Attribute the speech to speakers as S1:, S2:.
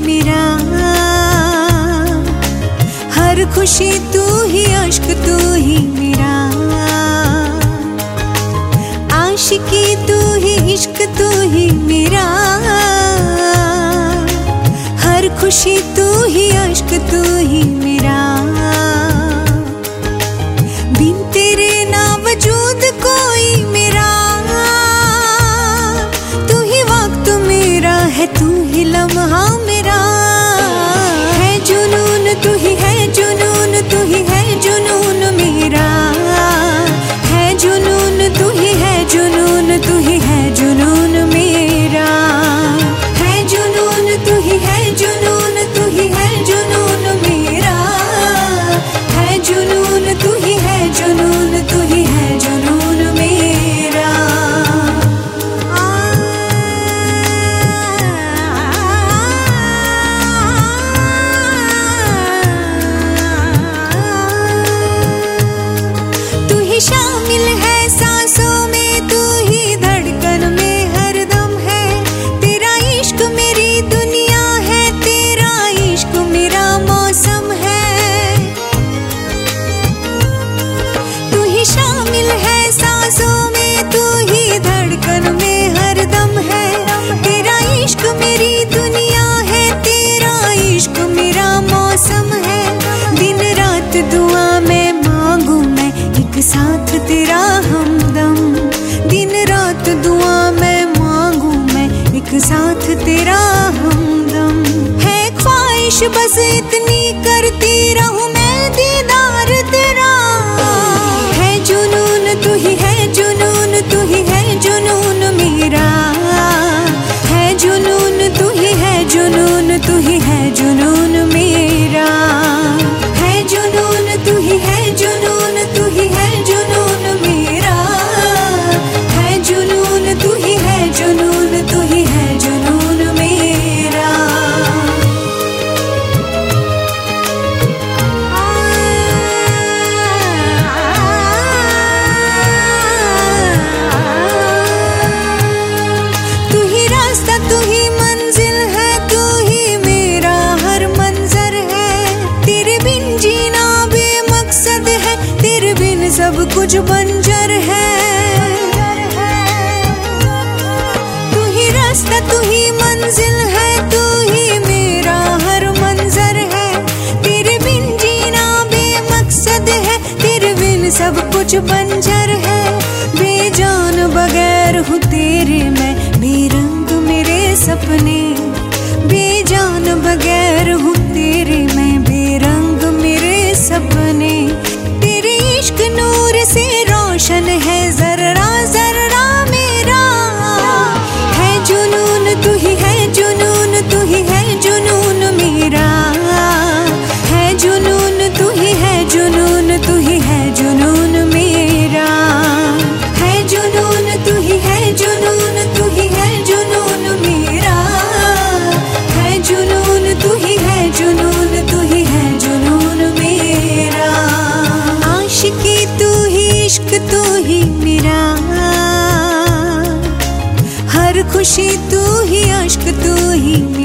S1: मेरा, हर खुशी तू ही, अश्क तू ही मेरा, आशिकी तू ही, इश्क तू ही मेरा, हर खुशी तू ही, अश्क तू ही मेरा। बिन तेरे ना वजूद कोई मेरा, तू ही वक्त मेरा है, तू ही लम्हा मेरा। है जुनून तू ही है, जुनून तू ही है, जुनून मेरा है, जुनून तू ही है, जुनून तू ही है, जुनून मेरा है, जुनून तू ही है, जुनून तू ही है, जुनून मेरा है, जुनून तू ही है, जुनून तू ही है, जुनून मेरा। तू ही शामिल है सांसों में, तू ही धड़कन में हरदम है, तेरा इश्क मेरी दुनिया है, तेरा इश्क मेरा मौसम है। तू ही शामिल है सांसों में, तू ही धड़कन में हरदम है, तेरा इश्क मेरी दुनिया है, तेरा इश्क मेरा मौसम है। दिन रात दुआ में मांगू मैं, एक साथ तेरा हमदम, दिन रात दुआ में मांगू मैं, एक साथ तेरा हमदम। है ख्वाहिश बस इतनी करती रहूं मैं, दीदार तेरा है, जुनून तू ही है, जुनून तू ही है, जुनून मेरा है, जुनून तू ही है, जुनून तू ही है, जुनून मेरा है, जुनून तू ही है, जुनून तू ही है, जुनून मेरा है, जुनून तू ही है, जुनून तू ही है, जुनून मेरा। तू ही रास्ता, तू ही मंजिल है, तू ही मेरा हर मंजर है, तेरे बिन जीना बेमकसद है, तेरे बिन सब कुछ बंजर है। तू ही रास्ता, तू ही मंजिल है, तू ही मेरा हर मंजर है, तेरे बिन जीना बेमकसद है, तेरे बिन सब कुछ बंजर है। बेजान बगैर हूँ तेरे मैं, बेरंग मेरे सपने, बेजान बगैर हूँ तेरे मैं, बेरंग मेरे सपने। तेरे इश्क नूर से रोशन है जर्रा जर्रा मेरा है, जुनून तू ही है, जुनून तू ही है, जुनून मेरा है, जुनून तू ही है, जुनून तू ही है, जुनून मेरा है, जुनून तू ही है, जुनून तू ही है, जुनून मेरा है, जुनून तू ही है, जुनून तू ही है, जुनून मेरा। आशिकी तू ही, इश्क तू ही मेरा, हर खुशी तू ही, अश्क तू ही